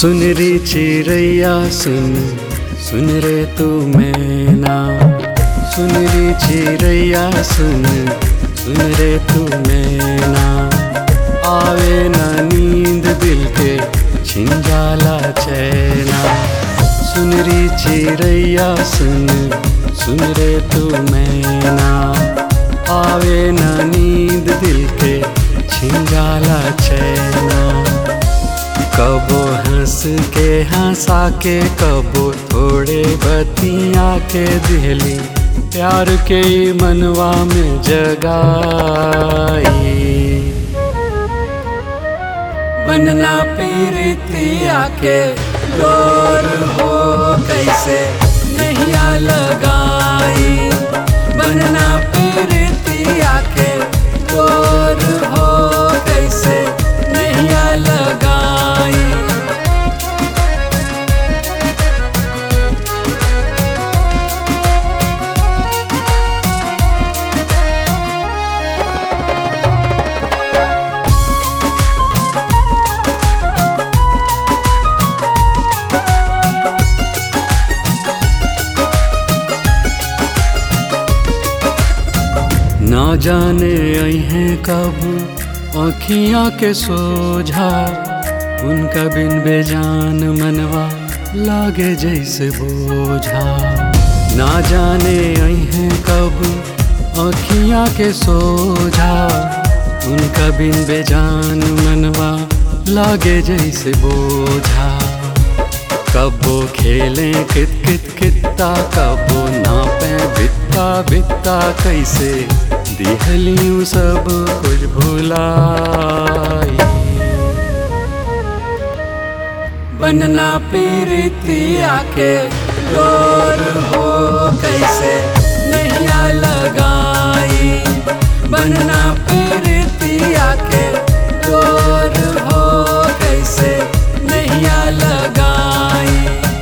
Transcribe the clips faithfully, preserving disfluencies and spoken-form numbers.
सुन रे चिड़ैया सुन, सुन रे तू मैना। सुन रे चिड़ैया सुन, सुन रे तू मैना। आवे ना नींद दिल के छिन जाला चैना। सुन रे चिड़ैया सुन, सुन रे तू मैना। आवे ना नींद दिल के छिन जाला चैना। कबो हंस के हंसा के, कबो थोड़े बतिया के दिहली प्यार के मनवा में जगाई। बनना पीरितिया के डोर हो कैसे नैया लगाई। बनना पीरितिया के डोर हो कैसे नैया लगाई। ना जाने आई हैं कब आँखियाँ के सोझा। उनका बिन बेजान मनवा लागे जैसे बोझा। ना जाने आई हैं कब आँखियाँ के सोझा। उनका बिन बेजान मनवा लागे जैसे बोझा। कबो खेलें कित कित कित्ता, कबो नापे बित्ता बित्ता कैसे दिहलियों सब कुछ भुलाई। बनना पीरितिया के डोर हो कैसे नैया लगाई। बनना पीरितिया के डोर हो कैसे नैया लगाई।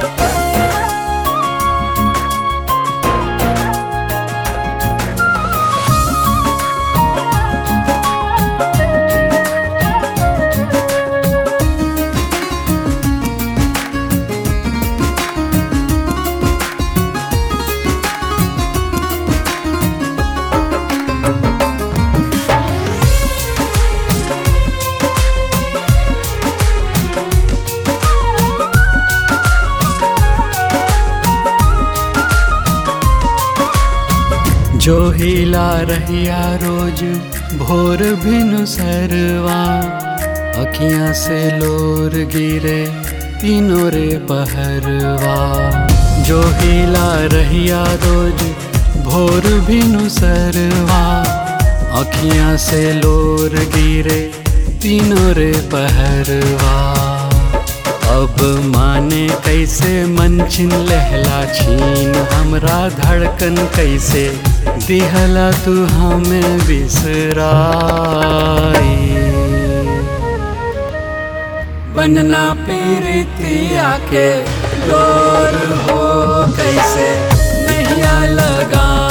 जो हिला रहिया रोज भोर भिनु सरवा। अखियाँ से लोर गिरे तीनों रे पहरवा। जो हिला रहिया रोज भोर भिनु सरवा। अखियाँ से लोर गिरे तीनों रे पहरवा। अब माने कैसे मन छिन लहला छीन हमरा धड़कन कैसे दिहला तू हमें बिसराई। बनना पीरितिया के डोर हो कैसे नैया लगा।